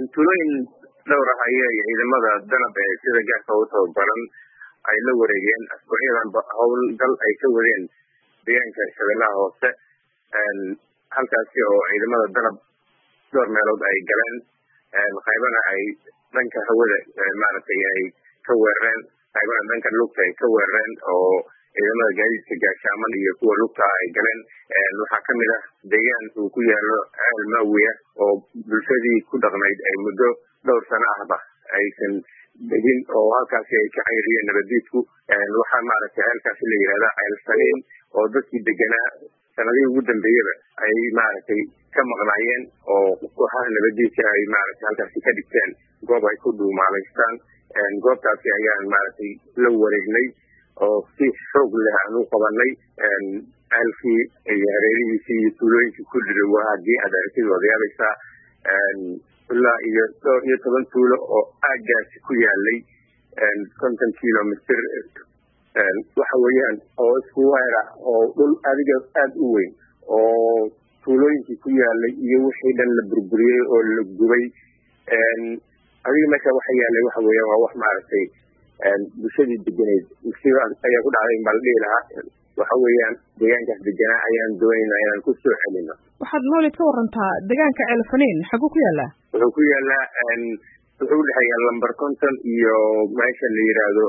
tuulooyin dhowr ah ayay ciidamada danab ee sida gaarka u tababaran ay la wareegeen asbuucyadanba howlgal ay ka wadeen deegaanka shabeellaha hoose halkaasi oo ciidamada danab dhowr meelood ay galeen qaybana ay dhanka hawada maaragtay ay ka weerareen qaybana dhanka lugta ay ka weerareen oo ciidamada gaadiidka gaashaaman iyo kuwa lugta ay galeen waxaa kamid ah deegaan uu ku yaalo ceel maawiya oo bulshadii ku dhaqnayd ay muddo dhowr sano ahba aysan degin oo halkaasi ay ka cayriyeen nabadiidku waxaa maaragtay ceelkaasi la yihahdaa ceel saliin oo dadkii deganaa sanadihii ugu dambeeyaba ay maaragtay ka maqnaayeen oo kooxaha nabadiidka ay maaragtay halkaasi ka dhigteen goob ay ku dhuumaalaystaan goobtaasi ayaan maaragtay la wareegnay oo si xoog leh aan u qabanay ceelkii iyo hareerihiisii iyo tuulooyinkii ku dhirwa haddii aad aragtid waad yaabaysaa ilaa iyo dhowr iyo 10 tuulo oo aagaasi ku yaalay 50 kilomitr waxa weeyaan oo isku weera oo dhul adiga aad u weyn oo tuulooyinkii ku yaalay iyo wixii dhan la burburiyey oo la gubay adiga meesha waxa yaalay waxa weeyaan waa wax maaragtay bulshadii deganeed musiiba ayaa ku dhacday in baa la dhihi lahaa waxa weeyaan deegaankaas deganaa ayaan doonayna inaan ku soo celino. waxaad mawlid ka warantaa deegaanka ceelfaniin xaguu ku yaalaa? wuxuu ku yaalaa wuxuu udhexeeyaa lambar 50 iyo meesha la yidhaahdo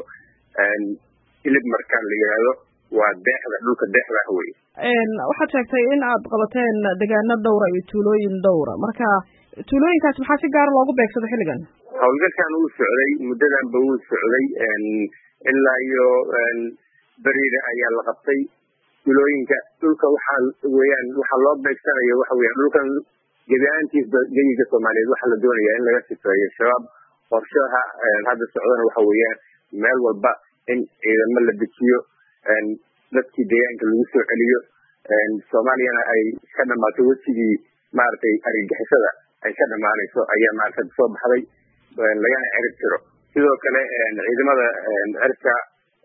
ilib markaan la yidhaahdo waa deexda dhulka deexda ah wey. waxaad sheegtay in aad qabateen deegaano dhowra iyo tuulooyin dhowra marka tuulooyinkaas maxaa si gaara loogu beegsado xilligan? howlgalkan uu socday muddadanba uu socday ilaa iyo beriida ayaa la qabtay tuulooyinka dhulka waxaa loo beegsanayo waxa weeyaan dhulkan gebi ahaantiisba geyiga soomaaliyeed waxaa la doonayaa in laga sifeeyo shabaab qorshaha hadda socdana waxa weeyaan meel walba in ciidamo la dejiyo dadkii deegaanka lagu soo celiyo soomaaliyana ay ka dhamaato wejigii maaragtay argagixisada ay ka dhamaanayso ayaa maaragtay soo baxday lagana cirib tiro sidoo kale ciidamada cirka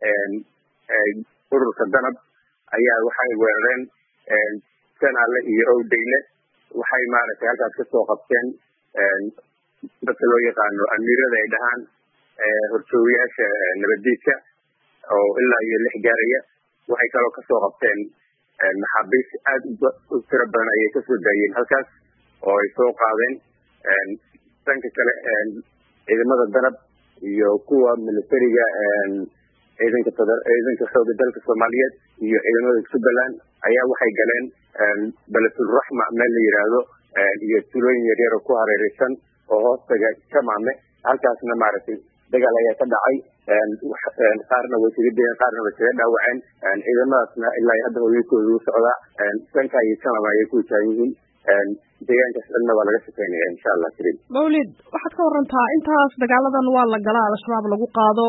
ururka danab ayaa waxay weerareen sanaale iyo owdeyle waxay maaragtay halkaas kasoo qabteen dadka loo yaqaano amiirada ay dhahaan horjoogayaasha nabadiidka oo ilaa iyo 6 gaaraya waxay kaloo kasoo qabteen maxaabiis aad u tiro badan ayay kasoo daayeen halkaas oo ay soo qaadeen dhanka kale ciidamada danab iyo kuwa militariga ciidanka xooga dalka soomaaliyeed iyo ciidamada jubbaland ayaa waxay galeen beletulraxma meel la yidhaahdo iyo tuulooyin yaryar oo ku hareereysan oo hoostaga jamaame halkaasna maaragtay dagaal ayaa ka dhacay qaarna way kaga dayeen qaarna way kaga dhaawaceen ciidamadaasna ilaa hadda howlgalkooda u socdaa dhanka iyo jamaame ayay ku taagan yihiin deegaankaas dhanna waa laga shaqeynaya insha allah karim. mawlid waxaad ka warantaa intaas dagaaladan waa la galaa al-shabaab lagu qaado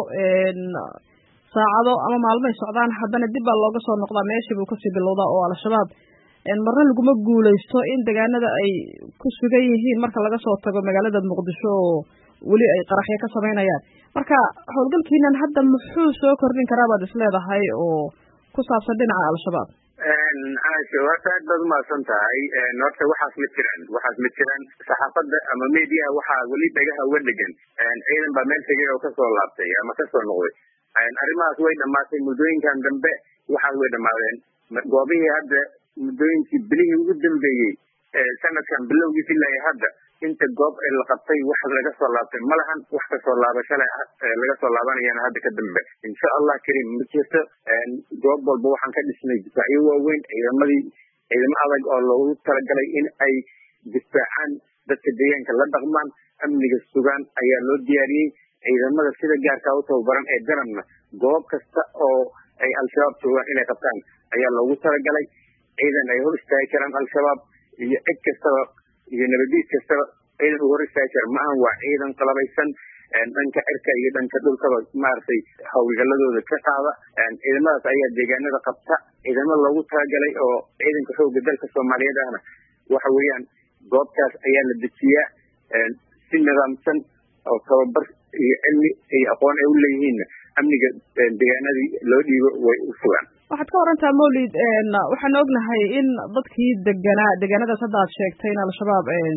saacado ama maalmay socdaan haddana dib baa looga soo noqdaa meeshii buu kasii bilowdaa oo al-shabaab marna laguma guuleysto in deegaanada ay ku sugan yihiin marka laga soo tago magaalada muqdisho oo weli ay qaraxyo ka samaynayaan marka howlgalkiinan hadda muxuu soo kordhin karaa baad isleedahay oo ku saabsan dhinaca al-shabaab? caasho horta aad baad umahadsan tahay horta waxaas ma jiraan saxaafadda ama mediaha waxaa weli dhagaha uga dhegan ciidan baa meel tegay oo kasoo laabtay ama kasoo noqday arrimahaas way dhamaatay muddooyinkan dambe waxaas way dhamaadeen goobihii hadda muddooyinkii bilihii ugu dambeeyey sanadkan bilowgiis ilaa hadda inta goob la qabtay wax laga soo laabtay malahan wax kasoo laabashale laga soo laabanayana hadda ka dambe insha allah karim ma jirto goob walba waxaan ka dhisnay difaacyo waaweyn ciidamo adag oo loogu talagalay in ay difaacaan dadka deegaanka la dhaqmaan amniga sugaan ayaa loo diyaariyey ciidamada sida gaarka u tababaran ee danabna goob kasta oo ay al-shabaab joogaan inay qabtaan ayaa loogu talagalay ciidan ay hor istaagi karaan al-shabaab iyo cid kastaba iyo nabadiid kastaba ciidan u hor istaagi kara maahan waa ciidan qalabaysan dhanka cirka iyo dhanka dhulkaba maaragtay hawlgaladooda ka qaada ciidamadaas ayaa deegaanada qabta ciidamada loogu talagalay oo ciidanka xooga dalka soomaaliyeed ahna waxa weeyaan goobtaas ayaa la dejiyaa si nidaamsan oo tababar iyo cilmi iyo aqoon ay u leeyihiinna amniga deegaanadii loo dhiibo way u sugaan. waxaad ka warantaa mawlid waxaan ognahay in dadkii deganaa deegaanadaas hadda aad sheegtay in al-shabaab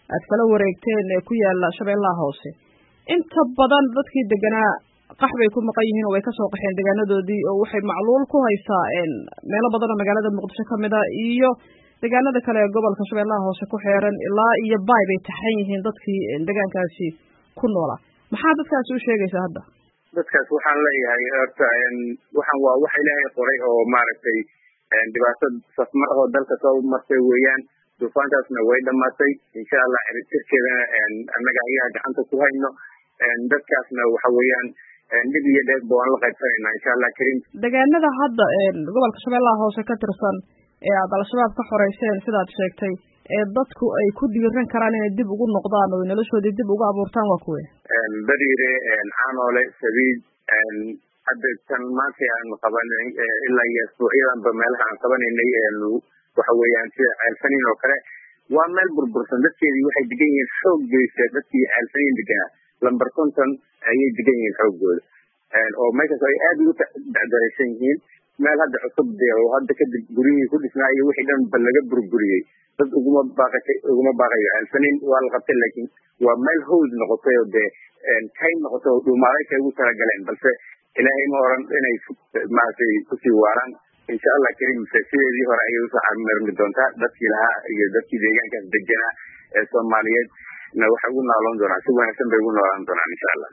aad kala wareegteen ee ku yaala shabeellaha hoose inta badan dadkii deganaa qax bay ku maqan yihiin oo way kasoo qaxeen deegaanadoodii oo waxay macluul ku haysaa meelo badan oo magaalada muqdisho kamid a iyo deegaanada kale ee gobolka shabeellaha hoose ku xeeran ilaa iyo baay bay taxan yihiin dadkii deegaankaasi ku noolaa maxaa dadkaasi u sheegaysaa hadda dadkaas waxaan leeyahay horta waxaan waa wax ilaahay qoray oo maaragtay dhibaato safmar oo dalka soo martay weeyaan duufaantaasna way dhamaatay insha allah ciribtirkeedana annaga ayaa gacanta ku hayno dadkaasna waxa weeyaan dhib iyo dheef ba waan la qaybsanaynaa insha allah karim deegaanada hadda gobolka shabeellaha hoose ka tirsan ee aad al-shabaab ka xoreyseen sidaad sheegtay ee dadku ay ku diiran karaan inay dib ugu noqdaan oo noloshoodii dib ugu abuurtaan waa kuwe bariire caanoole sabiid hadda tan maanta aan qabanay ilaa iyo asbuucyadanba meelaha aan qabanaynay waxa weeyaan sida ceelfaniin oo kale waa meel burbursan dadkeedii waxay degan yihiin xoog geysa dadkii ceelfaniin deganaa lamber konton ayay degan yihiin xooggooda oo meeshaas ay aada ugu dacdaraysan yihiin meel hadda cusub de oo hadda kadib guryihii ku dhisnaa iyo wixii dhan ba laga burburiyey dad uguma baaqayo ceelfaniin waa la qabtay laakiin waa meel hawd noqotay oo dee kayn noqotay oo dhuumaalaysa ugu talagaleen balse ilaahay ma oran inay maaragtay kusii waaraan insha allah karim sideedii hore ayay usoo camirmi doontaa dadkii lahaa iyo dadkii deegaankaas deganaa ee soomaaliyeed na waxay ugu nooloon doonaan si wanaagsan bay ugu noolaan doonaan insha allah